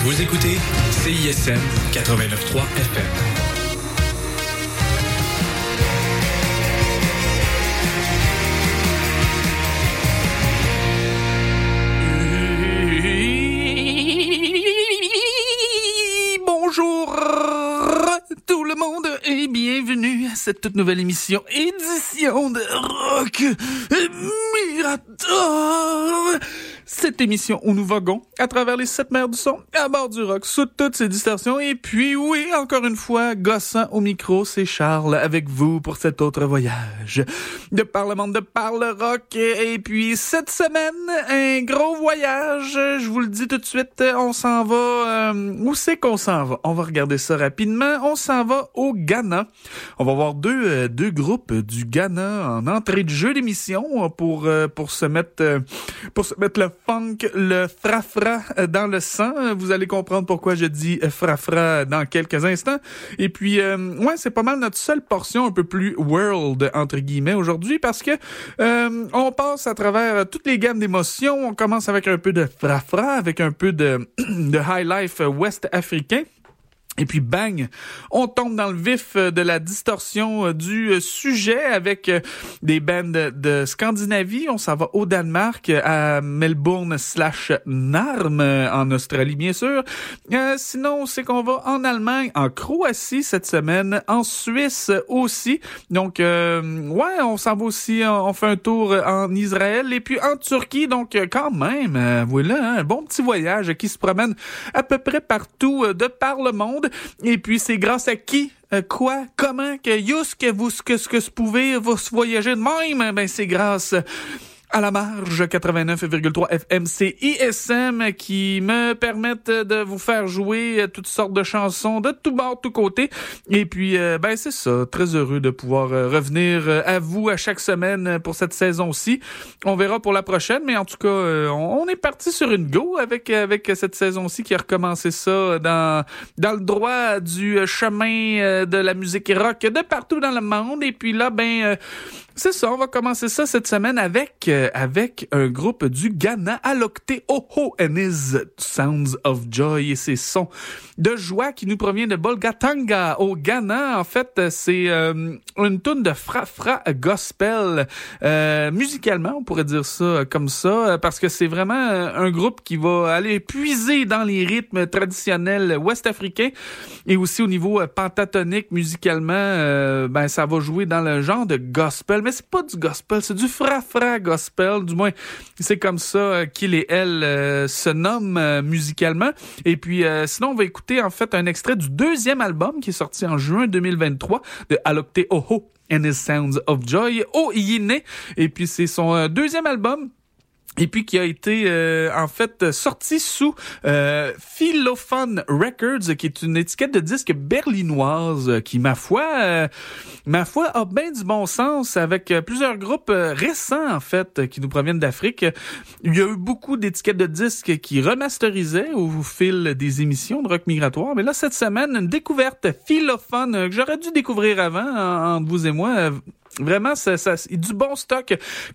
Vous écoutez CISM 89.3 FM. Bonjour tout le monde et bienvenue à cette toute nouvelle édition de Rock Mirator. Cette émission où nous voguons à travers les 7 mers du son, à bord du rock, sous toutes ses distorsions. Et puis oui, encore une fois, gossant au micro, c'est Charles avec vous pour cet autre voyage de par le monde, de par le rock. Et puis cette semaine, un gros voyage. Je vous le dis tout de suite, on s'en va. Où c'est qu'on s'en va? On va regarder ça rapidement. On s'en va au Ghana. On va voir deux groupes du Ghana en entrée de jeu d'émission pour se mettre le funk, le frafra dans le sang. Vous allez comprendre pourquoi je dis frafra dans quelques instants. Et puis, c'est pas mal notre seule portion un peu plus world, entre guillemets, aujourd'hui, parce que on passe à travers toutes les gammes d'émotions. On commence avec un peu de frafra, avec un peu de high life ouest africain. Et puis bang, on tombe dans le vif de la distorsion du sujet avec des bands de Scandinavie. On s'en va au Danemark, à Melbourne/Narm, en Australie bien sûr. Sinon, c'est qu'on va en Allemagne, en Croatie cette semaine, en Suisse aussi. Donc, on s'en va aussi, on fait un tour en Israël et puis en Turquie. Donc, quand même, voilà, un bon petit voyage qui se promène à peu près partout de par le monde. Et puis, c'est grâce à qui, quoi, comment, que vous pouvez vous voyager de même? Ben, c'est grâce à la marge 89,3 FM CISM qui me permettent de vous faire jouer toutes sortes de chansons de tout bord, tout côté. Et puis, c'est ça. Très heureux de pouvoir revenir à vous à chaque semaine pour cette saison-ci. On verra pour la prochaine, mais en tout cas, on est parti sur une go avec cette saison-ci qui a recommencé ça dans le droit du chemin de la musique rock de partout dans le monde. Et puis là, c'est ça, on va commencer ça cette semaine avec un groupe du Ghana, Alokte Oho and His Sounds of Joy et ses sons de joie qui nous provient de Bolgatanga au Ghana. En fait, c'est une toune de frafra gospel. Musicalement, on pourrait dire ça comme ça, parce que c'est vraiment un groupe qui va aller puiser dans les rythmes traditionnels ouest-africains et aussi au niveau pentatonique musicalement, ça va jouer dans le genre de gospel. Mais c'est pas du gospel, c'est du frafra gospel, du moins c'est comme ça qu'il et elle se nomment musicalement. Et puis sinon on va écouter en fait un extrait du deuxième album qui est sorti en juin 2023 de Alokte Oho and His Sounds of Joy au Yine. Et puis c'est son deuxième album. Et puis qui a été sorti sous Philophone Records, qui est une étiquette de disque berlinoise qui, ma foi, a bien du bon sens avec plusieurs groupes récents en fait qui nous proviennent d'Afrique. Il y a eu beaucoup d'étiquettes de disques qui remasterisaient au fil des émissions de Rock Migratoire, mais là cette semaine une découverte Philophone que j'aurais dû découvrir avant entre vous et moi. Vraiment, ça du bon stock.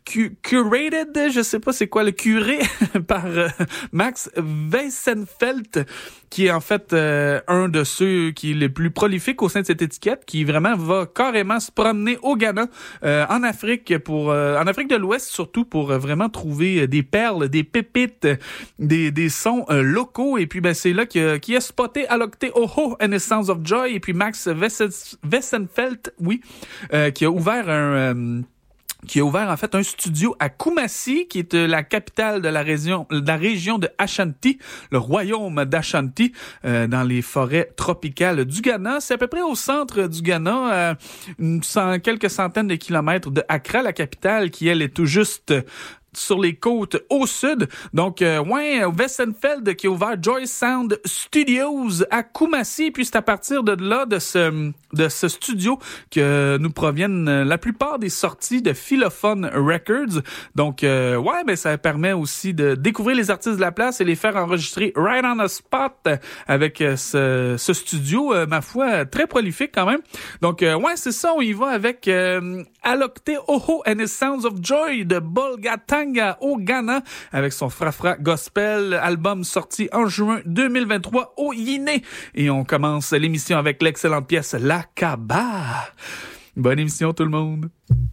Curated, je sais pas c'est quoi le curé, par Max Weissenfeld, qui est en fait un de ceux qui est les plus prolifiques au sein de cette étiquette, qui vraiment va carrément se promener au Ghana, en Afrique en Afrique de l'Ouest surtout, pour vraiment trouver des perles, des pépites, des sons locaux. Et puis c'est là qui a spoté Alokte Oho and His Sounds of Joy, et puis Max Weissenfeld, qui a ouvert en fait un studio à Kumasi, qui est la capitale de la région de Ashanti, le royaume d'Ashanti, dans les forêts tropicales du Ghana. C'est à peu près au centre du Ghana, quelques centaines de kilomètres de Accra, la capitale, qui elle est tout juste sur les côtes au sud. Donc, Weissenfeld qui a ouvert Joy Sound Studios à Kumasi. Puis c'est à partir de là, de ce studio, que nous proviennent la plupart des sorties de Philophone Records. Donc, ça permet aussi de découvrir les artistes de la place et les faire enregistrer right on the spot avec ce studio, ma foi, très prolifique quand même. Donc, c'est ça, on y va avec Alokte Oho and His Sounds of Joy de Bolgatanga. Bolgatanga au Ghana avec son Frafra Gospel, album sorti en juin 2023 au Guinée. Et on commence l'émission avec l'excellente pièce La Kaba. Bonne émission tout le monde.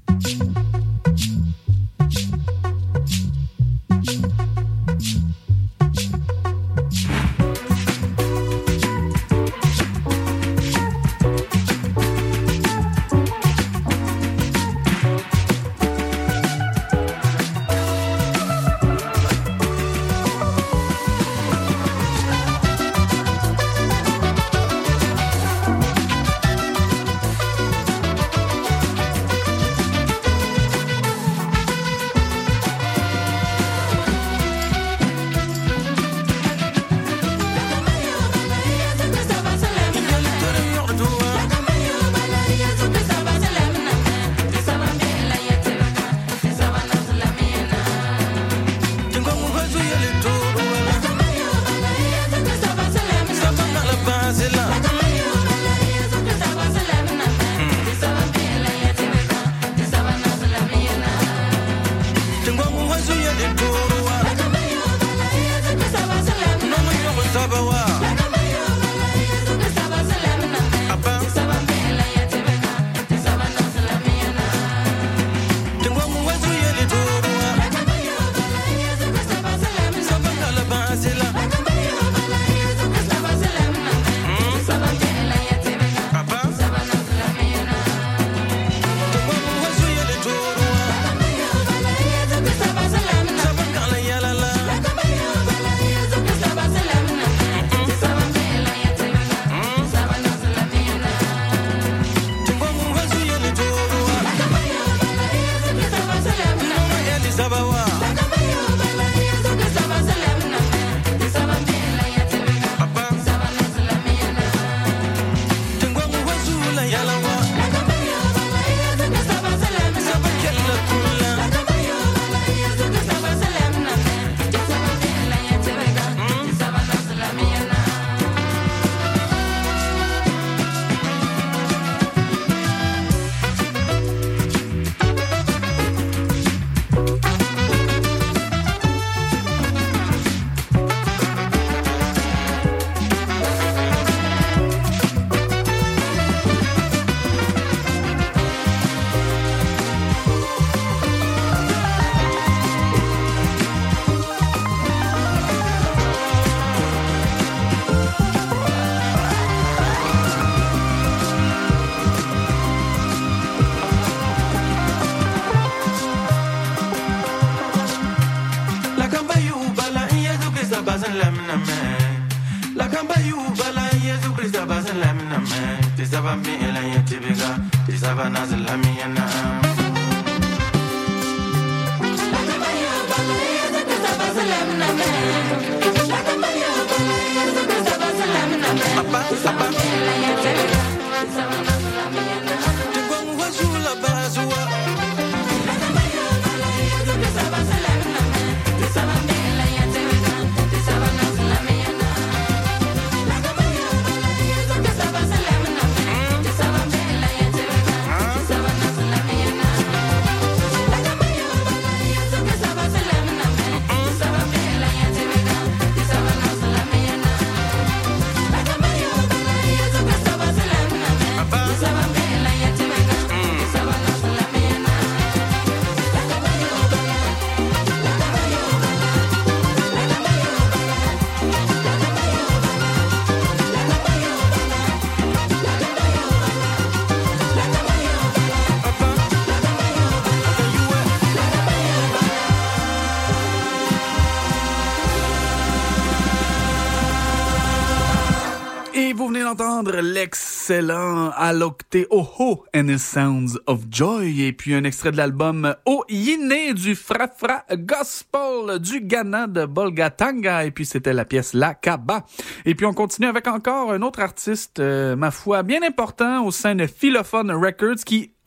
Entendre l'excellent Alokte Oho and His Sounds of Joy et puis un extrait de l'album O Yine du Frafra Gospel du Ghana de Bolgatanga et puis c'était la pièce La Kaba. Et puis on continue avec encore un autre artiste ma foi bien important au sein de Philophone Records qui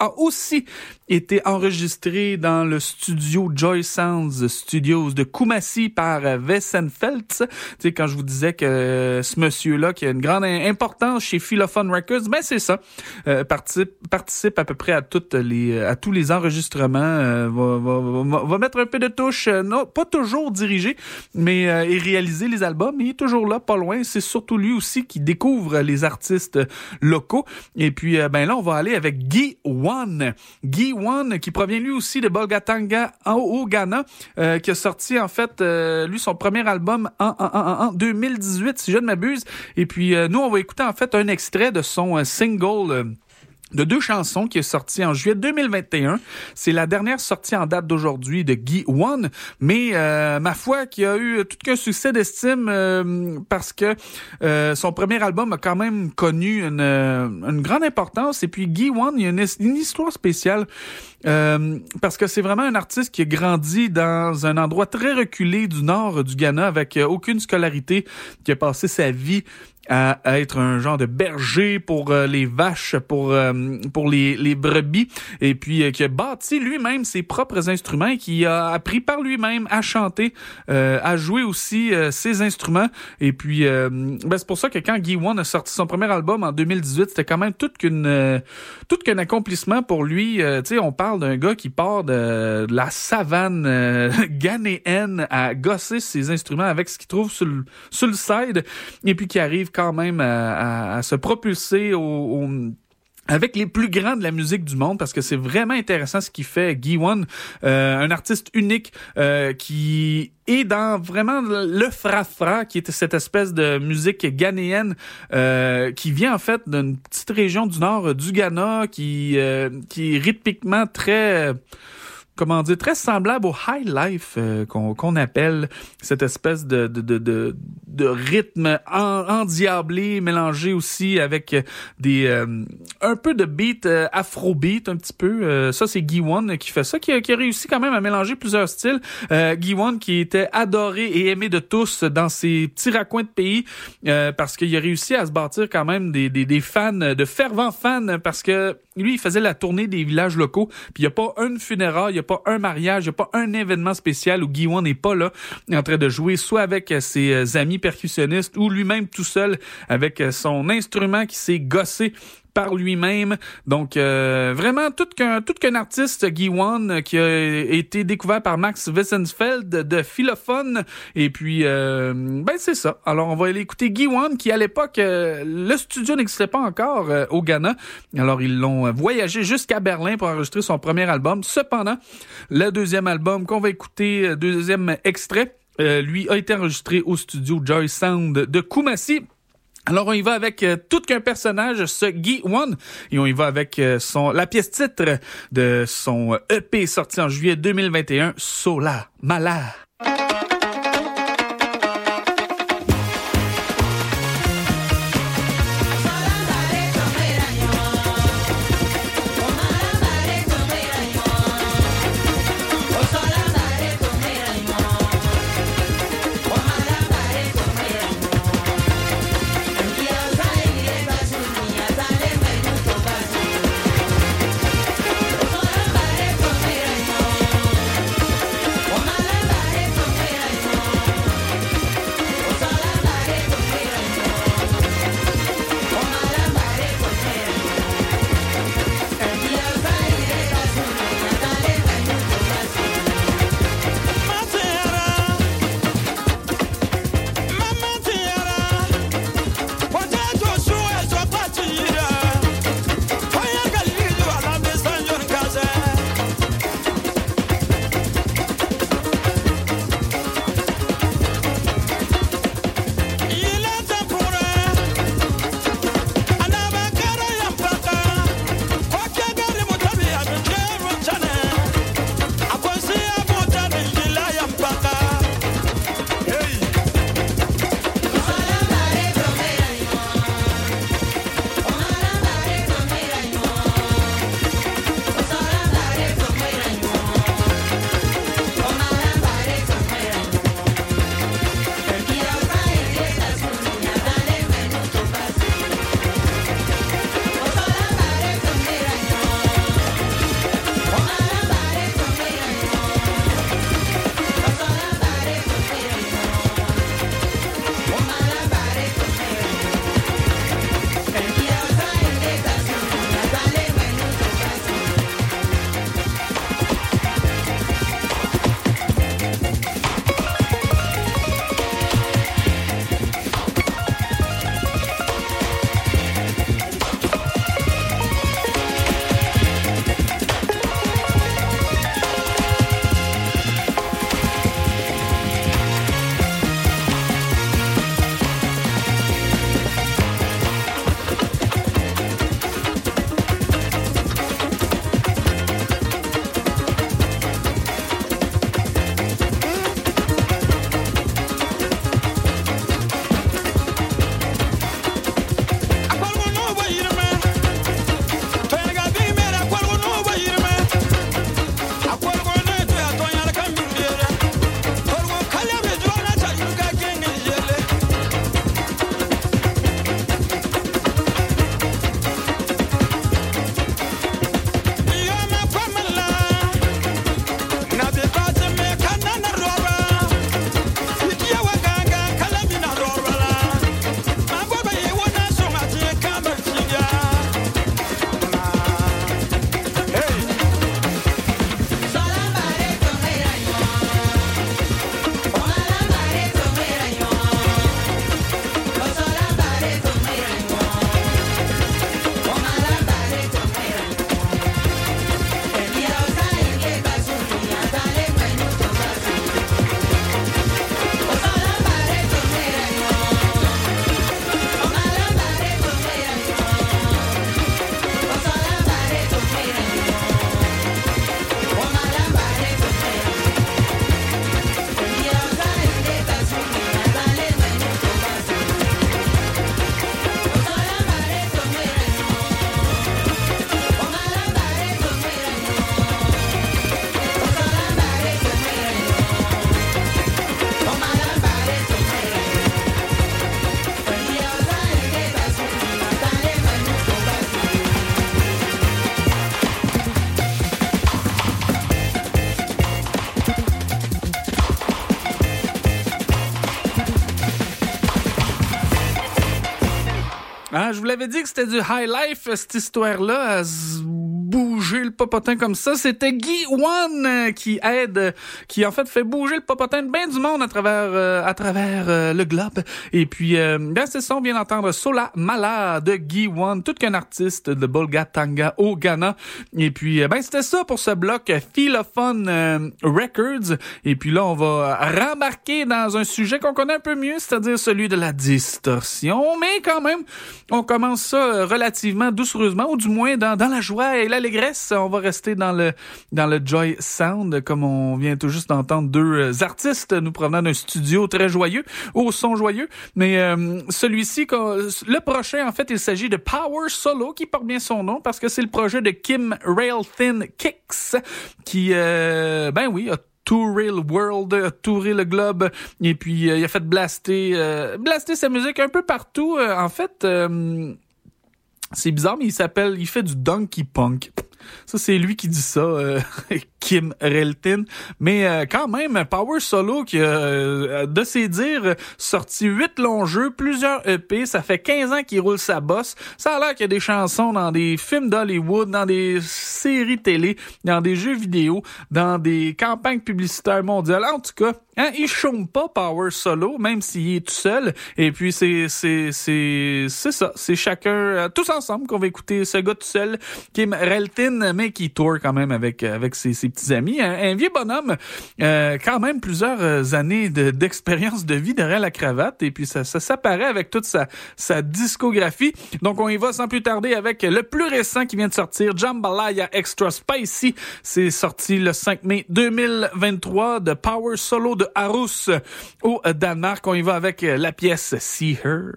a aussi été enregistré dans le studio Joy Sounds Studios de Kumasi par Wesenfeldt. Tu sais, quand je vous disais que ce monsieur-là, qui a une grande importance chez Philophone Records, ben c'est ça. Participe à peu près à tous les enregistrements. Va mettre un peu de touche, non, pas toujours dirigé, mais et réaliser les albums. Il est toujours là, pas loin. C'est surtout lui aussi qui découvre les artistes locaux. Et puis, ben là, on va aller avec Guy One. Guy One, qui provient lui aussi de Bolgatanga au Ghana, qui a sorti en fait, lui, son premier album en 2018, si je ne m'abuse. Et puis, nous, on va écouter en fait un extrait de son single de 2 chansons qui est sorti en juillet 2021. C'est la dernière sortie en date d'aujourd'hui de Guy One, mais ma foi, qui a eu tout qu'un succès d'estime parce que son premier album a quand même connu une grande importance. Et puis Guy One, il y a une histoire spéciale parce que c'est vraiment un artiste qui a grandi dans un endroit très reculé du nord du Ghana avec aucune scolarité, qui a passé sa vie à être un genre de berger pour les vaches, pour les brebis, et puis qui a bâti lui-même ses propres instruments et qui a appris par lui-même à chanter, à jouer aussi ses instruments. Et puis ben c'est pour ça que quand Guy One a sorti son premier album en 2018, c'était quand même tout qu'un accomplissement pour lui. Tu sais, on parle d'un gars qui part de la savane ghanéenne à gosser ses instruments avec ce qu'il trouve sur le side, et puis qui arrive quand même à se propulser avec les plus grands de la musique du monde, parce que c'est vraiment intéressant ce qu'il fait, Guy One, un artiste unique qui est dans vraiment le fra-fra, qui est cette espèce de musique ghanéenne qui vient en fait d'une petite région du nord du Ghana, qui est rythmiquement très semblable au high life qu'on appelle cette espèce de rythme endiablé, mélangé aussi avec un peu de beat afrobeat un petit peu. Ça, c'est Guy One qui fait ça, qui a réussi quand même à mélanger plusieurs styles. Guy One qui était adoré et aimé de tous dans ces petits raccoins de pays parce qu'il a réussi à se bâtir quand même des fans, de fervents fans, parce que lui, il faisait la tournée des villages locaux, puis il n'y a pas une funéraille, il n'y a pas un mariage, il n'y a pas un événement spécial où Guy One n'est pas là, en train de jouer soit avec ses amis percussionnistes ou lui-même tout seul avec son instrument qui s'est gossé par lui-même. Donc, vraiment, tout qu'un artiste, Guy One, qui a été découvert par Max Wesenfeldt de Philophone. Et puis, ben c'est ça. Alors, on va aller écouter Guy One, qui à l'époque, le studio n'existait pas encore au Ghana. Alors, ils l'ont voyagé jusqu'à Berlin pour enregistrer son premier album. Cependant, le deuxième album qu'on va écouter, deuxième extrait, lui a été enregistré au studio Joy Sound de Kumasi. Alors, on y va avec tout qu'un personnage, ce Guy One, et on y va avec la pièce titre de son EP sorti en juillet 2021, Sola Mala. Je vous l'avais dit que c'était du high life, cette histoire-là, à se bouger le popotin comme ça. C'était Guy One qui en fait fait bouger le popotin de bien du monde à travers le globe. Et puis, c'est ça, on vient d'entendre Sola Mala de Guy One, tout qu'un artiste de Bolgatanga au Ghana. Et puis, c'était ça pour ce bloc Philophone Records. Et puis là, on va rembarquer dans un sujet qu'on connaît un peu mieux, c'est-à-dire celui de la distorsion. Mais quand même, on commence ça relativement doucereusement, ou du moins dans la joie et l'allégresse. On va rester dans le Joy Sound, comme on vient tout juste d'entendre deux artistes nous provenant d'un studio très joyeux, au son joyeux. Mais celui-ci, le prochain, en fait, il s'agit de Power Solo, qui porte bien son nom, parce que c'est le projet de Kim Railthin Kicks, qui, a touré le world, a touré le globe, et puis il a fait blaster sa musique un peu partout. En fait, c'est bizarre, mais il fait du donkey punk. Ça, c'est lui qui dit ça, Kim Railthin. Mais quand même, Power Solo, qui a, de ses dires, sorti 8 longs jeux, plusieurs EP. Ça fait 15 ans qu'il roule sa bosse. Ça a l'air qu'il y a des chansons dans des films d'Hollywood, dans des séries télé, dans des jeux vidéo, dans des campagnes publicitaires mondiales. En tout cas, il chôme pas Power Solo, même s'il est tout seul. Et puis, c'est ça. C'est chacun, tous ensemble, qu'on va écouter ce gars tout seul, Kim Railthin, mais qui tourne quand même avec ses petits amis. Un vieux bonhomme, quand même plusieurs années d'expérience de vie derrière la cravate. Et puis, ça s'apparaît avec toute sa discographie. Donc, on y va sans plus tarder avec le plus récent qui vient de sortir, Jambalaya Extra Spicy. C'est sorti le 5 mai 2023 de Power Solo de Aarhus au Danemark. On y va avec la pièce See Her.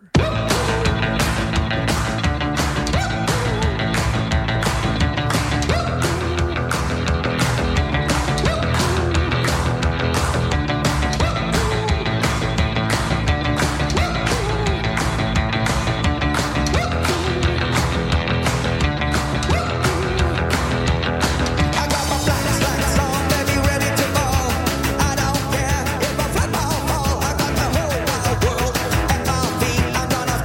World at my feet, I'm gonna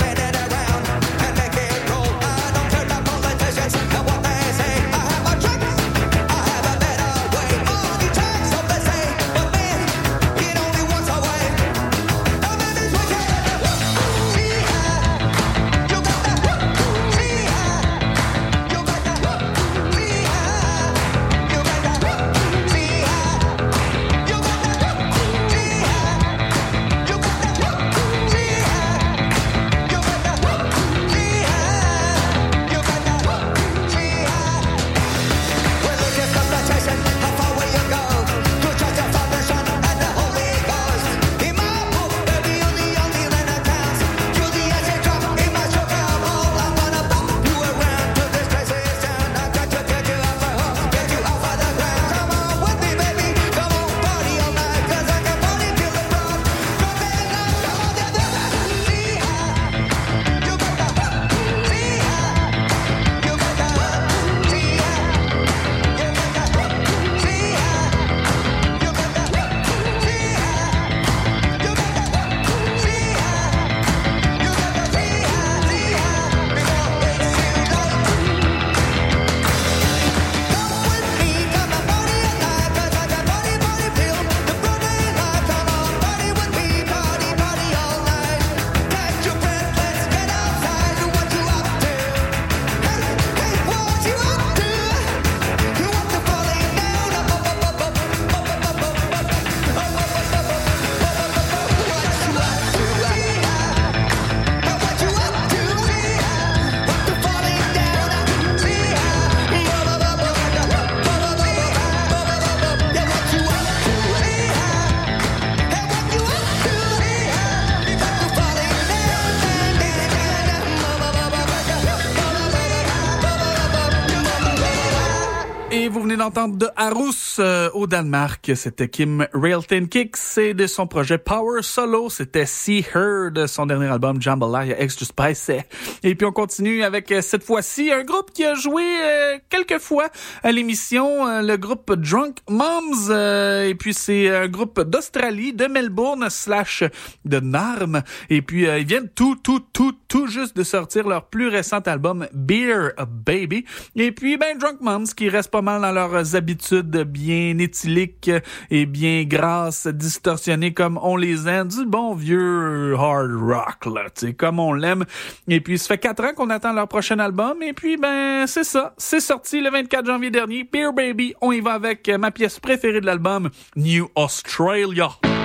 d'entendre de Aarhus au Danemark. C'était Kim Railton Kicks et de son projet Power Solo, c'était See Her de son dernier album Jambalaya Extra Spicy. Et puis on continue avec cette fois-ci un groupe qui a joué quelques fois à l'émission, le groupe Drunk Moms. Et puis c'est un groupe d'Australie, de Melbourne / de Narm. Et puis ils viennent tout juste de sortir leur plus récent album Beer Baby. Et puis Drunk Moms qui restent pas mal dans leurs habitudes bien éthyliques et bien grasses, distorsionnées comme on les aime, du bon vieux hard rock là, tu sais, comme on l'aime. Et puis ça fait 4 ans qu'on attend leur prochain album et puis c'est ça, c'est sorti le 24 janvier dernier, Beer Baby. On y va avec ma pièce préférée de l'album, New Australia.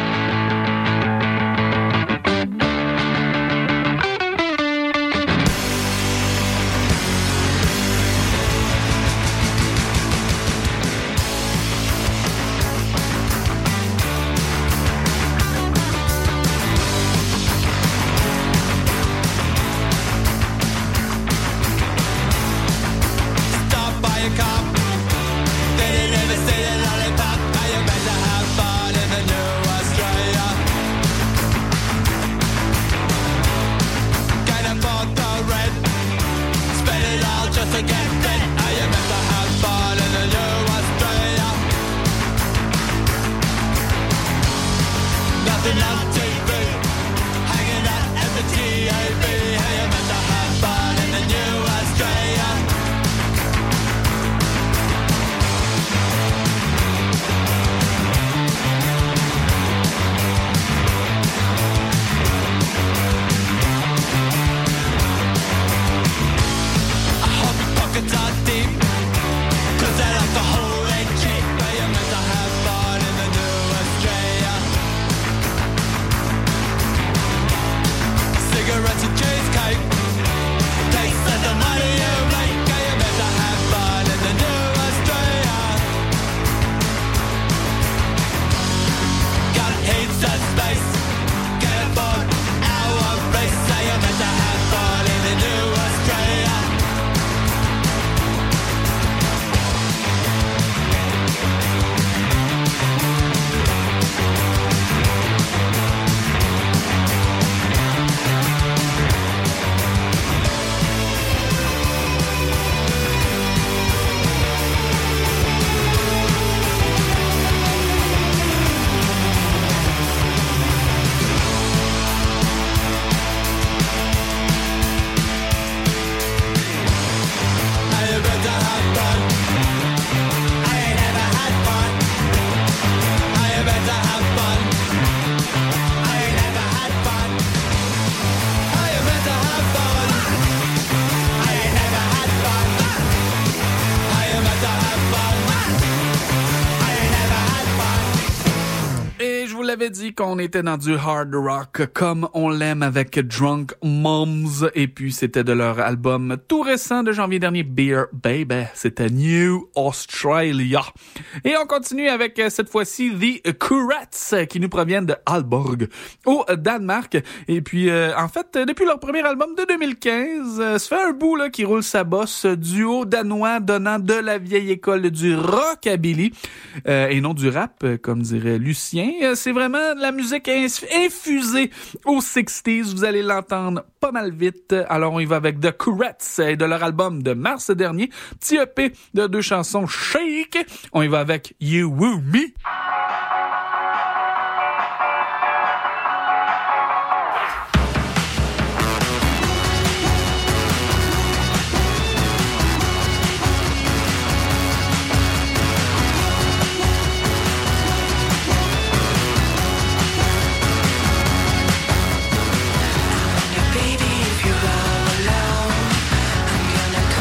J'avais dit qu'on était dans du hard rock comme on l'aime avec Drunk Moms et puis c'était de leur album tout récent de janvier dernier, Beer Baby. C'était New Australia. Et on continue avec cette fois-ci The Courettes qui nous proviennent de Aalborg au Danemark. Et puis en fait, depuis leur premier album de 2015, ça fait un bout là qui roule sa bosse, duo danois donnant de la vieille école du rockabilly et non du rap comme dirait Lucien. C'est vraiment de la musique infusée aux 60s. Vous allez l'entendre pas mal vite. Alors, on y va avec The Courettes et de leur album de mars dernier. Petit EP de 2 chansons Shake. On y va avec You Woo Me.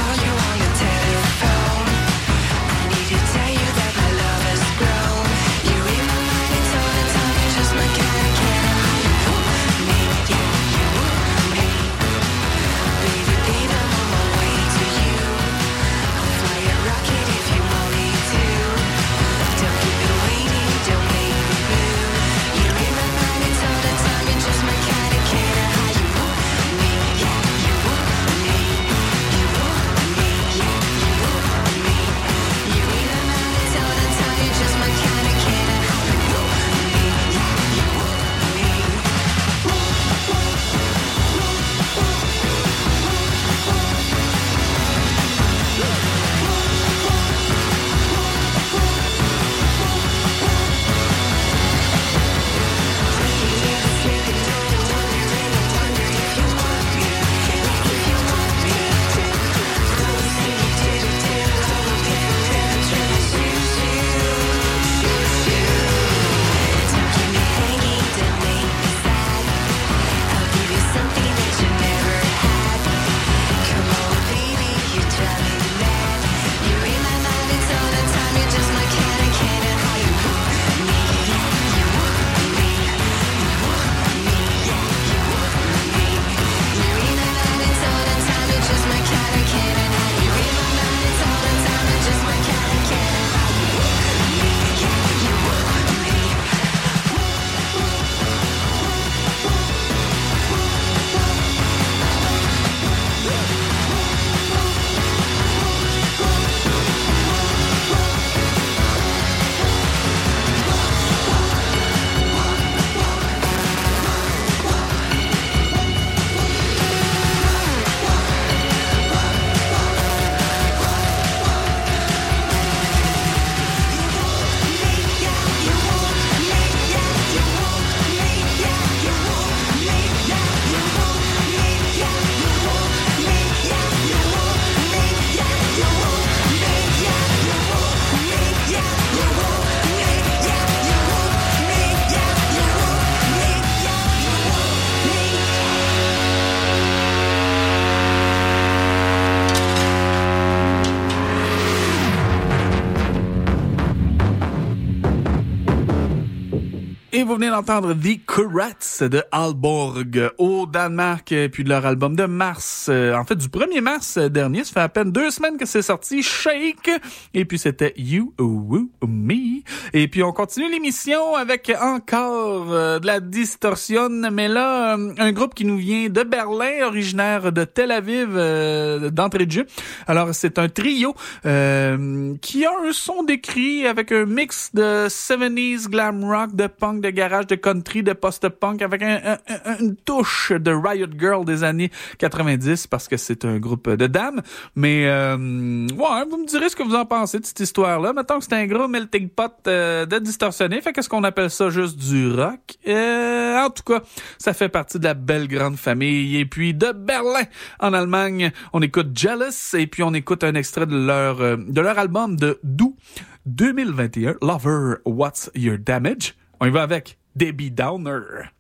Tell you that my love has grown. vous venez d'entendre The Courettes de Aalborg au Danemark, puis de leur album de mars, en fait du 1er mars dernier, ça fait à peine 2 semaines que c'est sorti, Shake, et puis c'était You Woo Me, et puis on continue l'émission avec encore de la distorsion, mais là, un groupe qui nous vient de Berlin, originaire de Tel Aviv, d'entrée de jeu. Alors c'est un trio qui a un son décrit avec un mix de 70s glam rock, de punk, de garage, de country, de post-punk, avec une touche de Riot Girl des années 90, parce que c'est un groupe de dames. Mais ouais, vous me direz ce que vous en pensez de cette histoire-là. Mettons que c'est un gros melting pot de distorsionné. Fait qu'est-ce qu'on appelle ça, juste du rock? En tout cas, ça fait partie de la belle grande famille. Et puis de Berlin, en Allemagne, on écoute Jealous, et puis on écoute un extrait de leur album de d'août 2021, Lover, What's Your Damage? On y va avec Debbie Downer.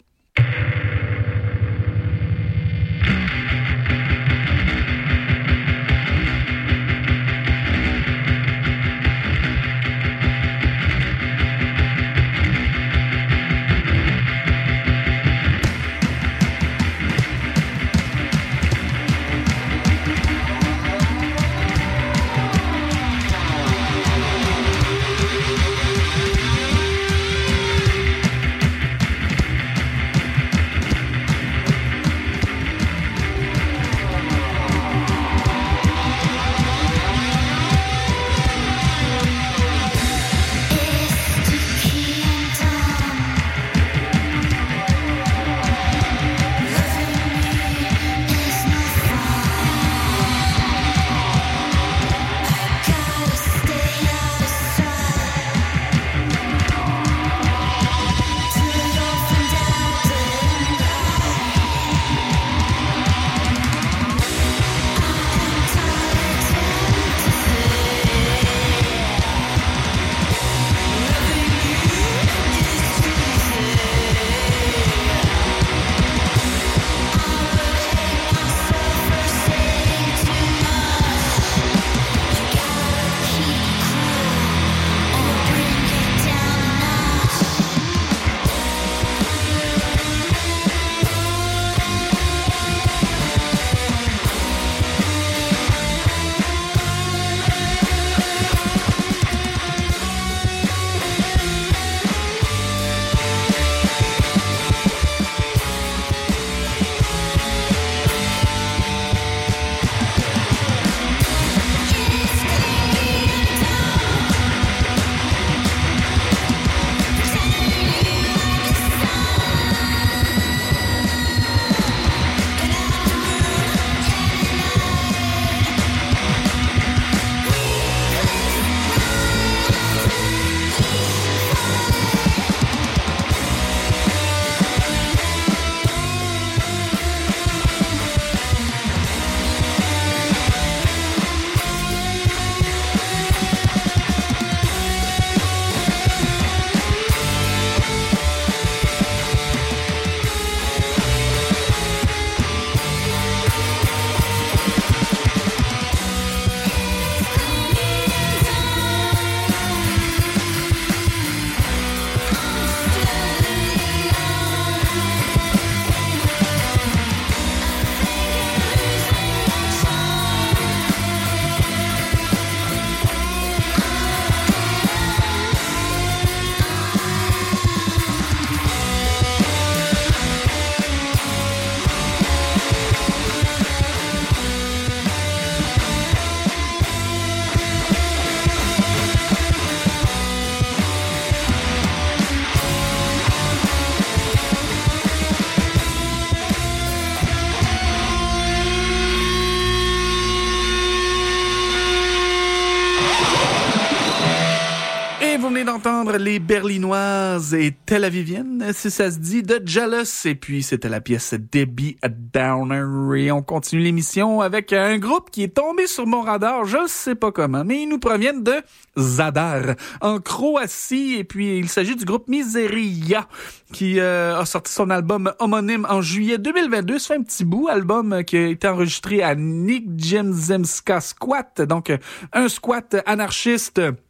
D'entendre les Berlinoises et Tel Aviviennes, si ça se dit, de Jealous. Et puis, c'était la pièce Debbie Downer. Et on continue l'émission avec un groupe qui est tombé sur mon radar, je sais pas comment, mais ils nous proviennent de Zadar, en Croatie. Et puis, il s'agit du groupe Miseria, qui a sorti son album homonyme en juillet 2022. Ça fait un petit bout, album qui a été enregistré à Nick Jemzemska Squat, donc un squat anarchiste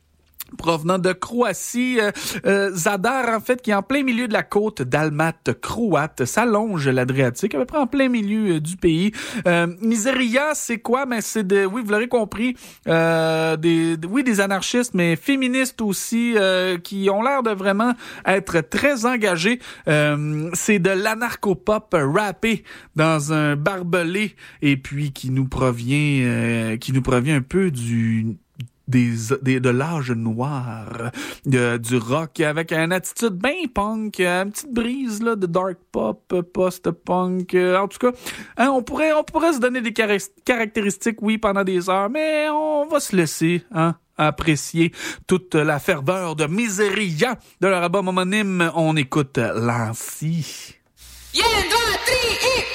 provenant de Croatie. Zadar, en fait, qui est en plein milieu de la côte dalmate croate. Ça longe l'Adriatique, à peu près en plein milieu du pays. Miseria, c'est quoi? Ben, oui, vous l'aurez compris, des anarchistes, mais féministes aussi, qui ont l'air de vraiment être très engagés. C'est de l'anarcho-pop rappé dans un barbelé, et puis qui nous provient un peu de l'âge noir, du rock, avec une attitude bien punk, une petite brise là de dark pop, post-punk. En tout cas, hein, on pourrait se donner des caractéristiques, oui, pendant des heures, mais on va se laisser apprécier toute la ferveur de Miseria de leur album homonyme. On écoute Lancy. Yeah, 2, 3, et...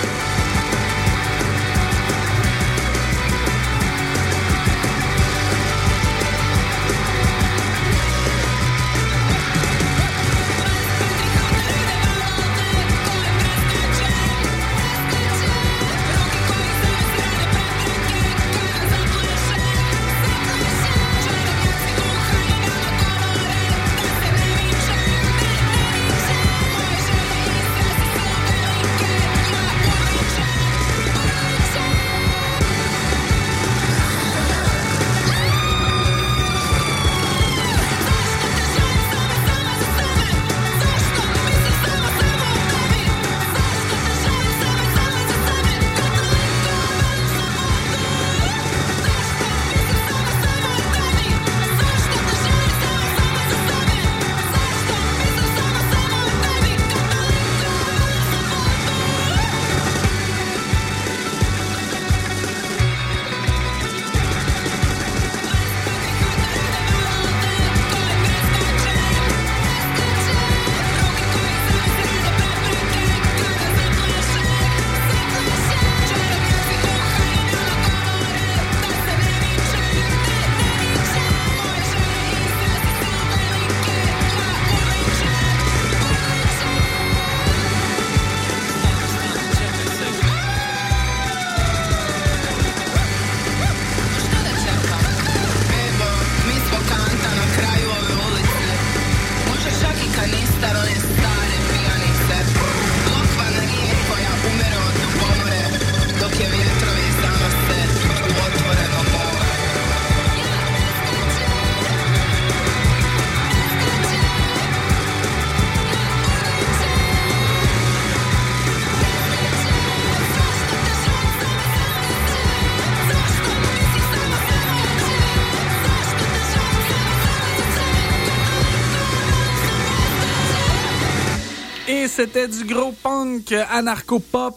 C'était du gros punk anarcho-pop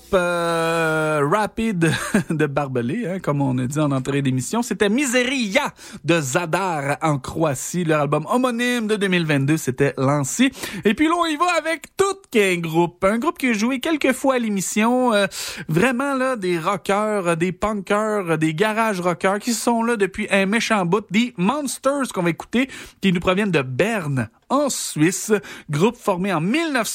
rapide de barbelé, hein, comme on a dit en entrée d'émission. C'était Miseria de Zadar en Croatie. Leur album homonyme de 2022, c'était Lancy. Et puis là, on y va avec tout qu'un groupe. Un groupe qui a joué quelques fois à l'émission. Vraiment, là, des rockers, des punkers, des garage rockers qui sont là depuis un méchant bout. Des Monsters qu'on va écouter, qui nous proviennent de Berne, en Suisse, groupe formé en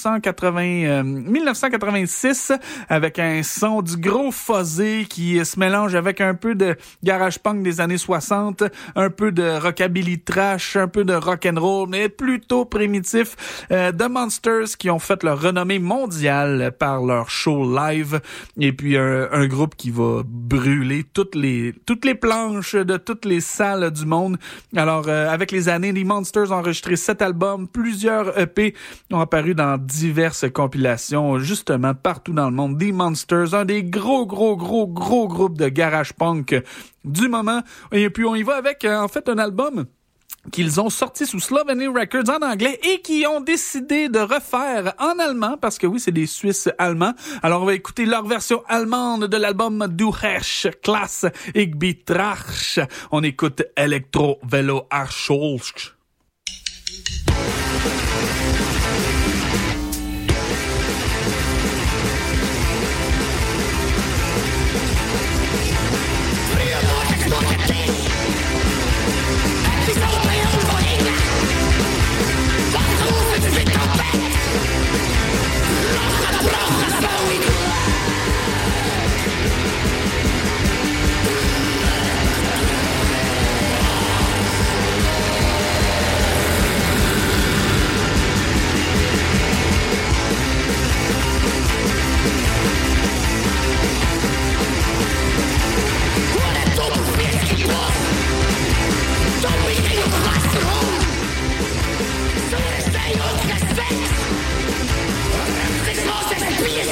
1986 avec un son du gros fuzzé qui se mélange avec un peu de garage punk des années 60, un peu de rockabilly trash, un peu de rock and roll, mais plutôt primitif. The Monsters qui ont fait leur renommée mondiale par leur show live, et puis un groupe qui va brûler toutes les planches de toutes les salles du monde. Alors avec les années, les Monsters ont enregistré 7 albums, plusieurs EP ont apparu dans diverses compilations, justement partout dans le monde. The Monsters, un des gros groupes de garage punk du moment. Et puis on y va avec en fait un album qu'ils ont sorti sous Sloveny Records en anglais et qui ont décidé de refaire en allemand, parce que oui, c'est des Suisses allemands. Alors on va écouter leur version allemande de l'album Du Herrsch Klasse Ich Betracht. On écoute Electro Velo Arscholsk.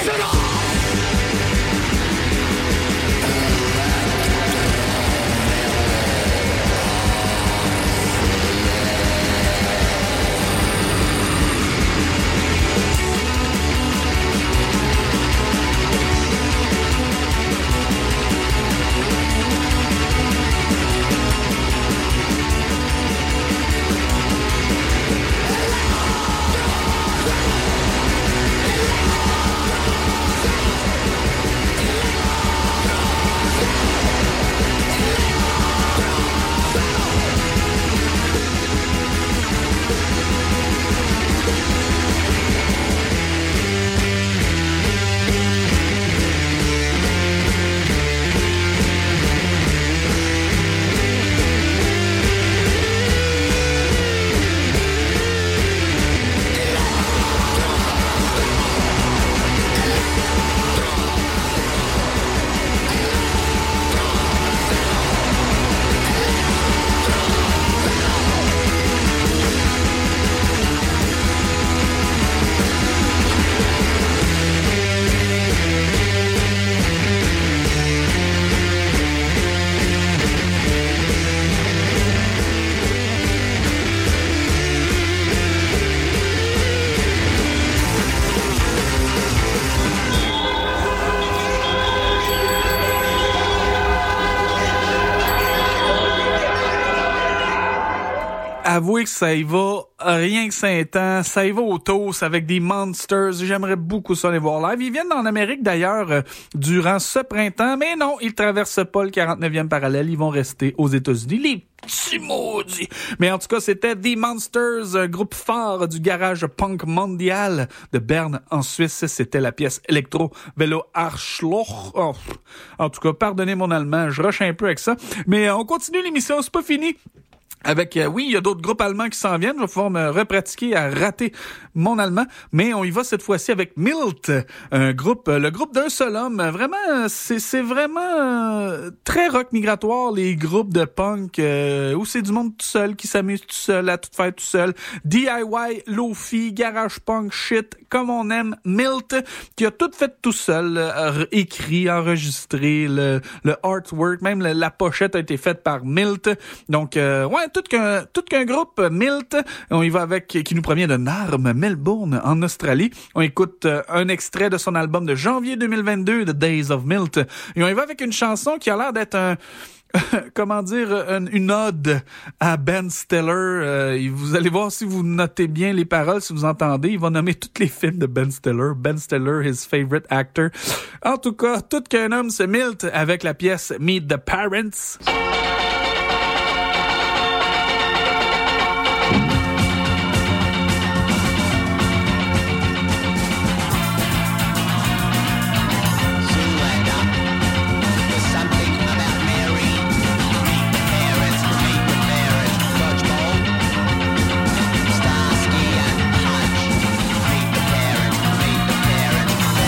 Avouez que ça y va rien que 5 ans, ça y va au toast avec des Monsters. J'aimerais beaucoup ça les voir live. Ils viennent en Amérique d'ailleurs durant ce printemps, mais non, ils traversent pas le 49e parallèle, ils vont rester aux États-Unis. Les petits maudits. Mais en tout cas, c'était The Monsters, un groupe phare du garage punk mondial de Berne en Suisse. C'était la pièce Electro Velo Arschloch. Oh. En tout cas, pardonnez mon allemand, je rush un peu avec ça. Mais on continue l'émission, c'est pas fini. Avec, oui, il y a d'autres groupes allemands qui s'en viennent. Je vais pouvoir me repratiquer à rater mon allemand. Mais on y va cette fois-ci avec Milt, un groupe, le groupe d'un seul homme. Vraiment, c'est vraiment très rock migratoire, les groupes de punk, où c'est du monde tout seul, qui s'amuse tout seul, à tout faire tout seul. DIY, Lo-fi, garage punk, shit, comme on aime. Milt, qui a tout fait tout seul, écrit, enregistré, le artwork, même la pochette a été faite par Milt. Donc, ouais, tout qu'un groupe Milt. On y va avec, qui nous provient de Narm, Melbourne, en Australie. On écoute un extrait de son album de janvier 2022, The Days of Milt. Et on y va avec une chanson qui a l'air d'être comment dire, une ode à Ben Stiller. Vous allez voir si vous notez bien les paroles, si vous entendez. Il va nommer tous les films de Ben Stiller. Ben Stiller, his favorite actor. En tout cas, tout qu'un homme, c'est Milt avec la pièce Meet the Parents.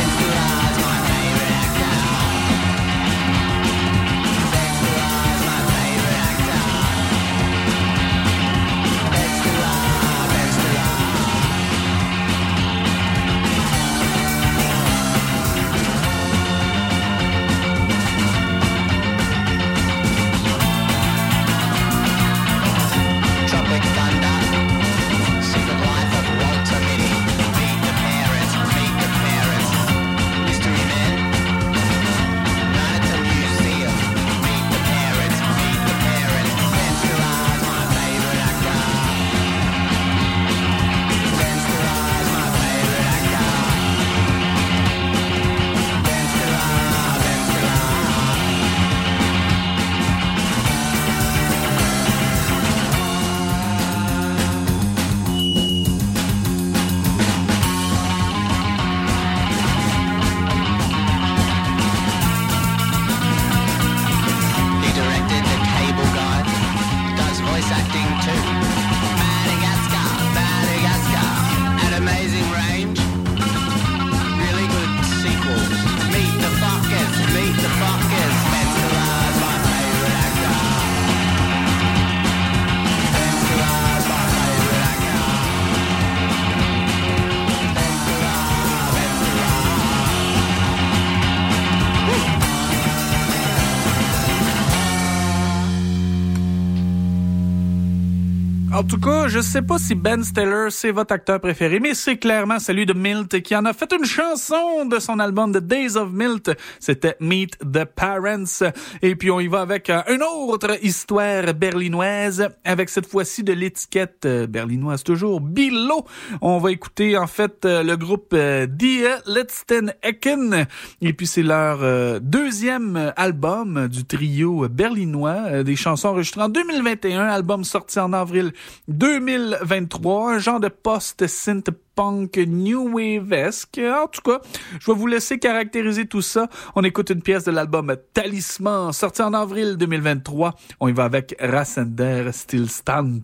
My En tout cas, je sais pas si Ben Stiller c'est votre acteur préféré, mais c'est clairement celui de Milt qui en a fait une chanson de son album The Days of Milt. C'était Meet the Parents. Et puis on y va avec une autre histoire berlinoise, avec cette fois-ci de l'étiquette berlinoise toujours Bilo. On va écouter en fait le groupe Die Letzten Ecken. Et puis c'est leur deuxième album du trio berlinois, des chansons enregistrées en 2021, album sorti en avril 2023, un genre de post-synth-punk new wave-esque. En tout cas, je vais vous laisser caractériser tout ça. On écoute une pièce de l'album Talisman, sorti en avril 2023. On y va avec Rasender Stillstand.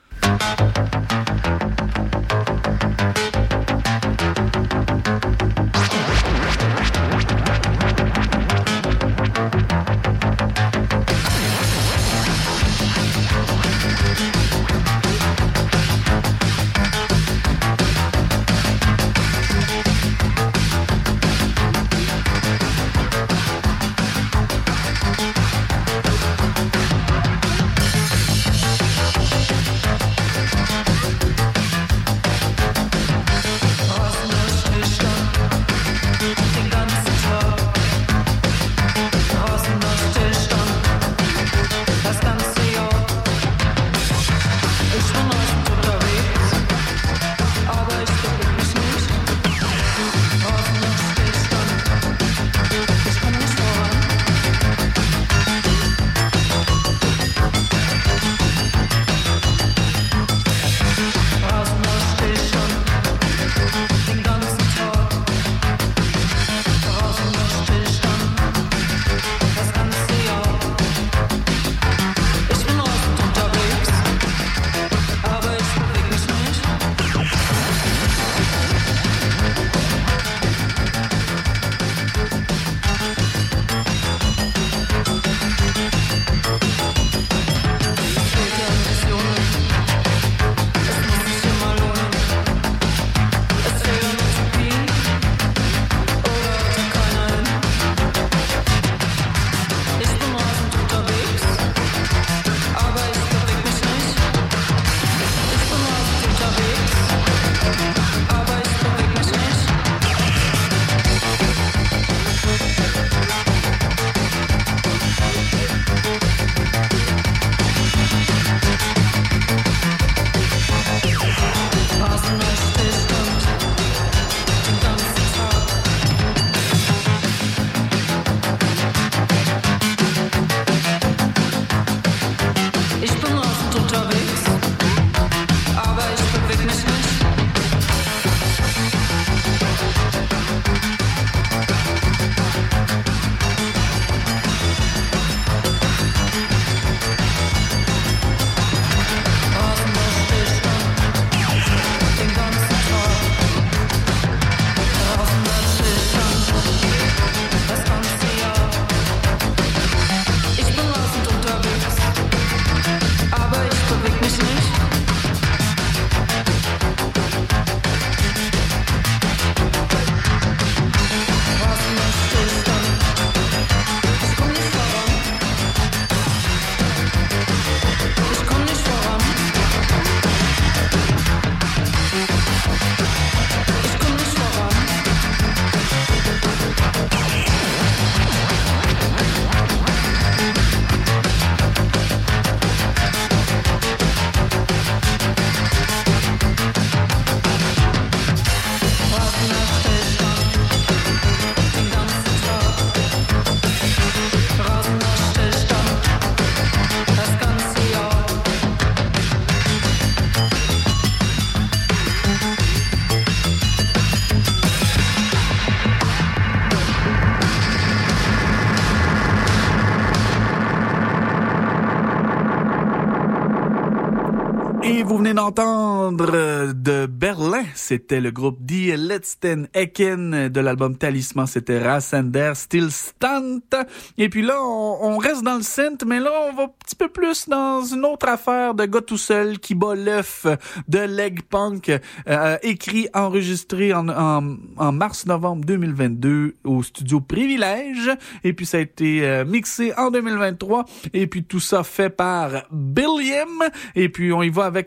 Vous venez d'entendre de Berlin, c'était le groupe Die Letzten Ecken de l'album Talisman, c'était Rasender Stillstand. Et puis là, on reste dans le synth, mais là, on va un petit peu plus dans une autre affaire de gars tout seul qui bat l'œuf de leg punk, écrit, enregistré en mars-novembre 2022 au studio Privilège. Et puis ça a été mixé en 2023. Et puis tout ça fait par Billiam. Et puis on y va avec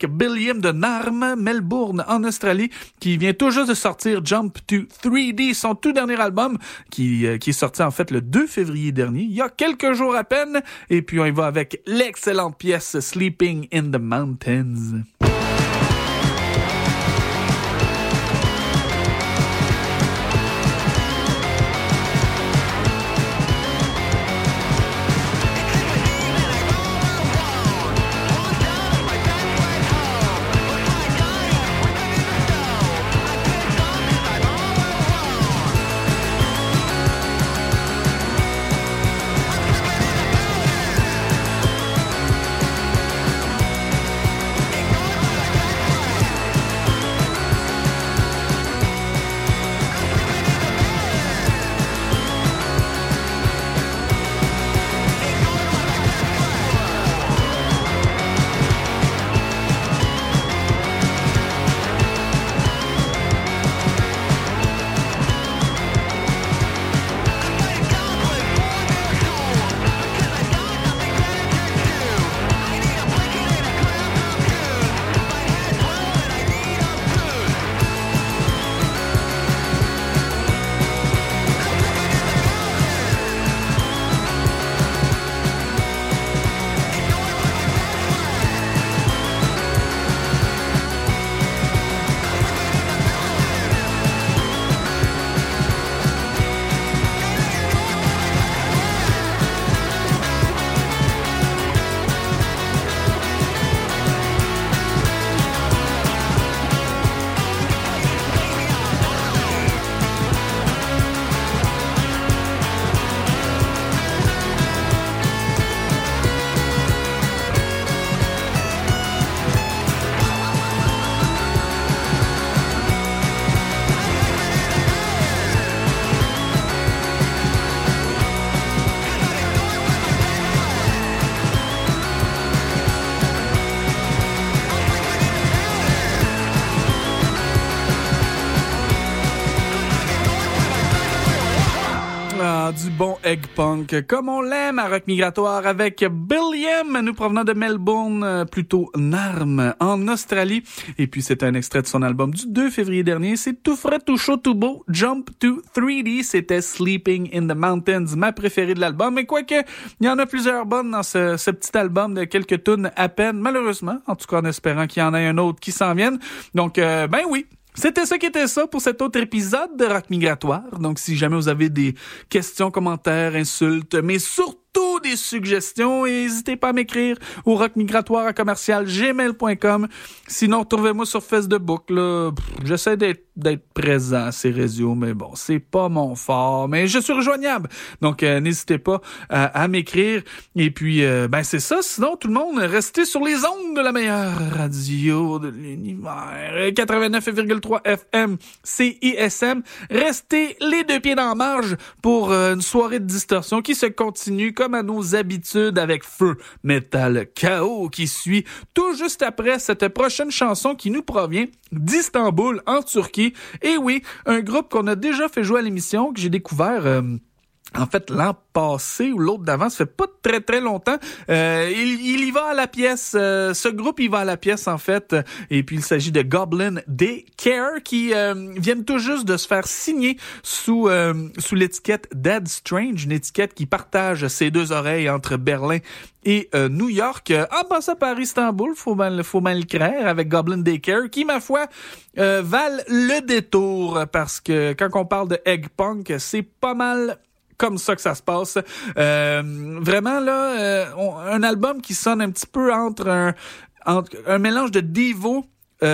avec Billiam de Narm, Melbourne, en Australie, qui vient tout juste de sortir Jump to 3D, son tout dernier album, qui est sorti en fait le 2 février dernier, il y a quelques jours à peine. Et puis on y va avec l'excellente pièce Sleeping in the Mountains. Du bon egg punk, comme on l'aime à Rock Migratoire, avec Billiam, nous provenant de Melbourne, plutôt Narm, en Australie. Et puis c'est un extrait de son album du 2 février dernier. C'est tout frais, tout chaud, tout beau. Jump to 3D, c'était Sleeping in the Mountains, ma préférée de l'album. Mais quoique, il y en a plusieurs bonnes dans ce petit album de quelques tunes à peine, malheureusement. En tout cas, en espérant qu'il y en ait un autre qui s'en vienne. Donc, ben oui. C'était ça qui était ça pour cet autre épisode de Rock Migratoire. Donc, si jamais vous avez des questions, commentaires, insultes, mais surtout des suggestions, n'hésitez pas à m'écrire au rockmigratoire@gmail.com. Sinon, retrouvez-moi sur Facebook, là. J'essaie d'être présent à ces réseaux, mais bon, c'est pas mon fort. Mais je suis rejoignable. Donc, n'hésitez pas à m'écrire. Et puis, ben, c'est ça. Sinon, tout le monde, restez sur les ondes de la meilleure radio de l'univers. 89,3 FM, CISM. Restez les deux pieds dans la marge pour une soirée de distorsion qui se continue comme à nos habitudes avec Feu Metal Chaos qui suit tout juste après cette prochaine chanson qui nous provient d'Istanbul en Turquie. Et oui, un groupe qu'on a déjà fait jouer à l'émission, que j'ai découvert en fait l'an passé ou l'autre d'avant, ça fait pas très très longtemps. Il y va à la pièce, ce groupe il va à la pièce en fait, et puis il s'agit de Goblin Daycare qui viennent tout juste de se faire signer sous l'étiquette Dead Strange, une étiquette qui partage ses deux oreilles entre Berlin et New York, en passant par Istanbul, faut bien le craindre, avec Goblin Daycare, qui, ma foi, valent le détour, parce que quand on parle de egg punk, c'est pas mal comme ça que ça se passe. Vraiment, là, un album qui sonne un petit peu entre un mélange de Devo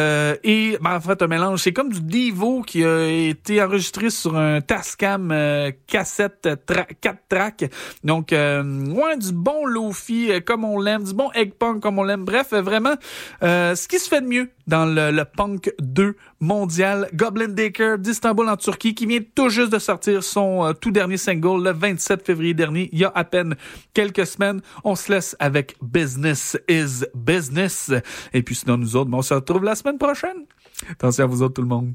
et en fait un mélange, c'est comme du Devo qui a été enregistré sur un Tascam cassette 4 tracks. Donc ouais, du bon lo-fi comme on l'aime, du bon egg punk comme on l'aime. Bref, vraiment ce qui se fait de mieux dans le punk 2 mondial. Goblin Daycare d'Istanbul en Turquie, qui vient tout juste de sortir son tout dernier single le 27 février dernier, il y a à peine quelques semaines. On se laisse avec Business is Business. Et puis sinon, nous autres, on se retrouve la semaine prochaine. Attention à vous autres, tout le monde.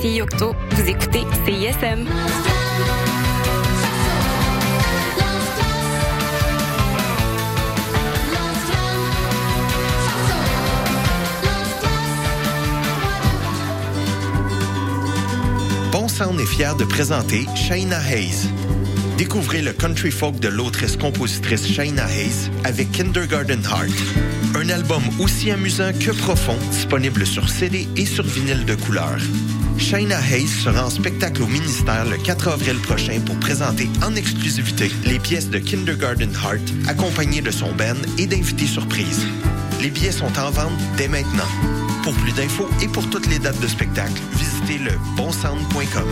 filles Octo. Vous écoutez CISM. Bon Sound est fier de présenter Shaina Hayes. Découvrez le country folk de l'autrice-compositrice Shaina Hayes avec Kindergarten Heart. Un album aussi amusant que profond, disponible sur CD et sur vinyle de couleur. Shaina Hayes sera en spectacle au ministère le 4 avril prochain pour présenter en exclusivité les pièces de Kindergarten Heart, accompagnées de son band et d'invités surprises. Les billets sont en vente dès maintenant. Pour plus d'infos et pour toutes les dates de spectacle, visitez le bonsound.com.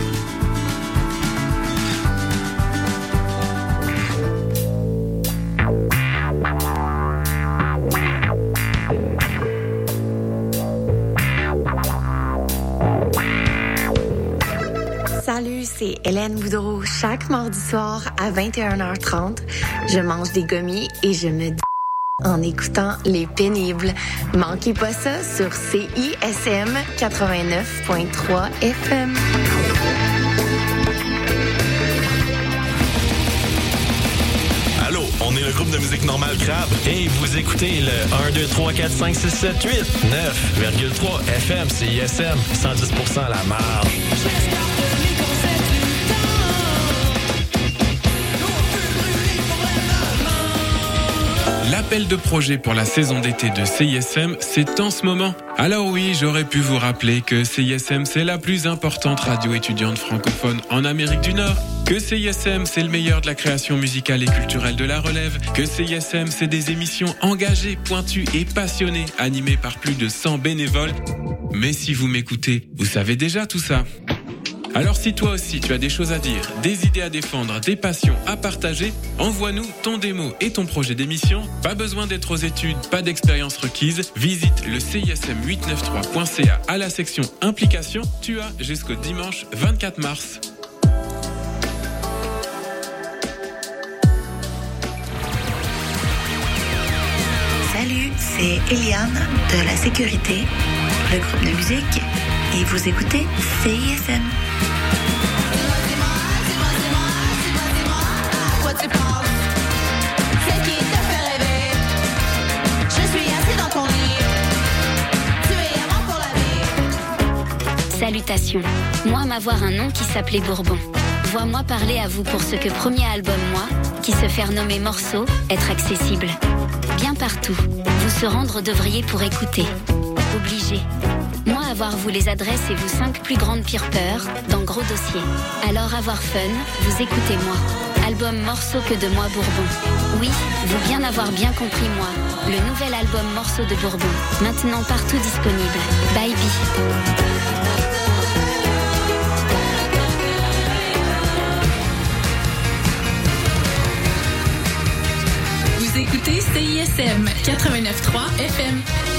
Salut, c'est Hélène Boudreau. Chaque mardi soir à 21h30, je mange des gommis et je me dis en écoutant Les Pénibles. Manquez pas ça sur CISM 89.3 FM. Allô, on est le groupe de musique normale Crabe et vous écoutez le 1, 2, 3, 4, 5, 6, 7, 8, 9,3 FM, CISM, 110% à la marge. L'appel de projet pour la saison d'été de CISM, c'est en ce moment. Alors oui, j'aurais pu vous rappeler que CISM, c'est la plus importante radio étudiante francophone en Amérique du Nord. Que CISM, c'est le meilleur de la création musicale et culturelle de la relève. Que CISM, c'est des émissions engagées, pointues et passionnées, animées par plus de 100 bénévoles. Mais si vous m'écoutez, vous savez déjà tout ça. Alors si toi aussi tu as des choses à dire, des idées à défendre, des passions à partager, envoie-nous ton démo et ton projet d'émission. Pas besoin d'être aux études, pas d'expérience requise. Visite le CISM893.ca à la section implication. Tu as jusqu'au dimanche 24 mars. Salut, c'est Eliane de La Sécurité, le groupe de musique, et vous écoutez CISM. Salutations. Moi, m'avoir un nom qui s'appelait Bourbon. Vois-moi parler à vous pour ce que premier album, moi, qui se fait nommer Morceau, être accessible. Bien partout. Vous se rendre devriez pour écouter. Obligé. Moi, avoir vous les adresses et vous 5 plus grandes pires peurs dans gros dossier. Alors avoir fun, vous écoutez moi. Album Morceau que de moi Bourbon. Oui, vous bien avoir bien compris moi. Le nouvel album Morceau de Bourbon. Maintenant partout disponible. Bye bye. Vous écoutez CISM 89.3 FM.